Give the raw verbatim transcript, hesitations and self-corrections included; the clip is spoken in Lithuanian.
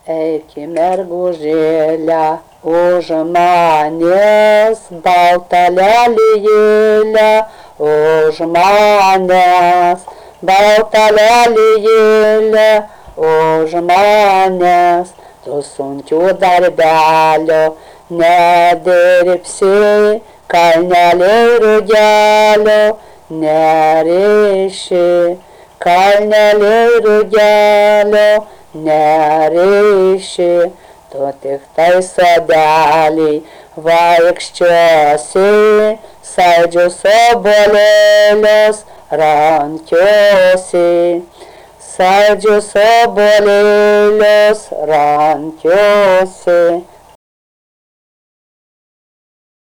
Eiki mergužėlę, už manęs baltą lelijėlę, už manęs baltą lelijėlę, už manęs tu sunkių darbelio nedirbsi, kalneliai rugelio neriši, kalneliai rugelio neriši, tu tik tai sodelį vaikščiosi, saldžius obuolėlius rankiosi, saldžius obuolėlius rankiosi.